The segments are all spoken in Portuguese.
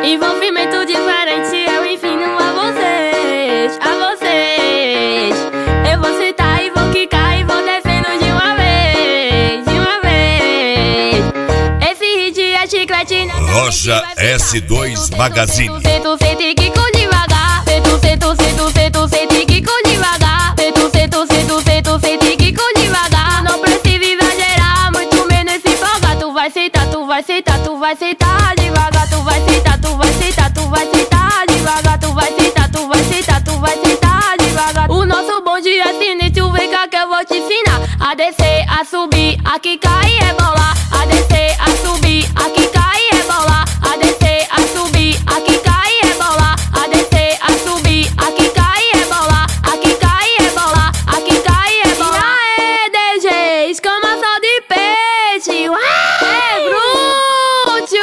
Envolvimento diferente eu ensino a vocês, a vocês. Eu vou citar e vou quicar e vou descendo de uma vez, de uma vez. Esse hit é chiclete na Loja S2 Magazine. Sente que com devagar. Sente que com devagar. Sente que com devagar. Não precisa exagerar, muito menos se empolgar. Tu vai sentar, tu vai sentar, tu vai sentar devagar. Tu vai sentar, tu vai sentar, tu vai sentar devagar. Tu vai sentar, tu vai sentar, tu vai sentar devagar. O nosso bonde é sinistro, vem cá que eu vou te ensinar a descer, a subir, a quicar e rebolar. A descer, a subir, a quicar e rebolar. A descer, a subir, a quicar e rebolar. A descer, a subir, a quicar e rebolar. A quicar e rebolar, a quicar e rebolar. E aí, DG, escama só de peixe. É bruto.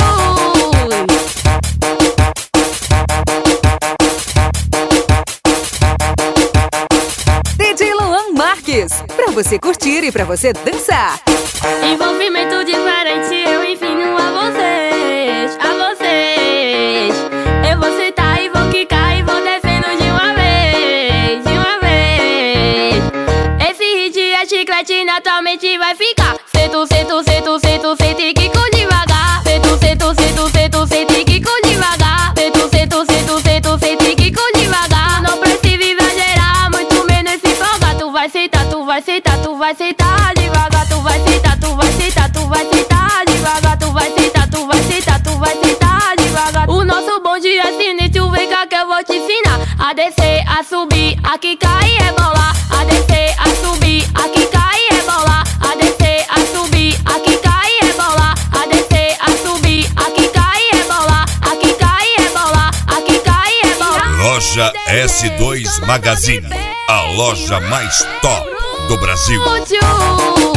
DJ Luan Marques, pra você curtir e pra você dançar. Envolvimento diferente eu ensino a vocês, a vocês. Eu vou sentar e vou quicar e vou descendo de uma vez, de uma vez. Esse hit é chiclete, naturalmente vai ficar. Sente que com devagar. Sente que com devagar. Sente que com devagar. Não precisa exagerar, muito menos se empolgar. Tu vai sentar, tu vai sentar, tu vai sentar devagar. Tu vai sentar, tu vai sentar, tu vai sentar devagar. Tu vai sentar, tu vai sentar, tu vai sentar devagar. O nosso bonde é sinistro, vem cá que eu vou te ensinar a descer, a subir, a quicar e rebolar. A descer, a subir, a quicar e rebolar. A descer, a subir, a quicar e rebolar. A descer, a subir, a quicar e rebolar. A quicar e rebolar, a quicar e rebolar. Loja S2 Magazine, a loja mais top do Brasil.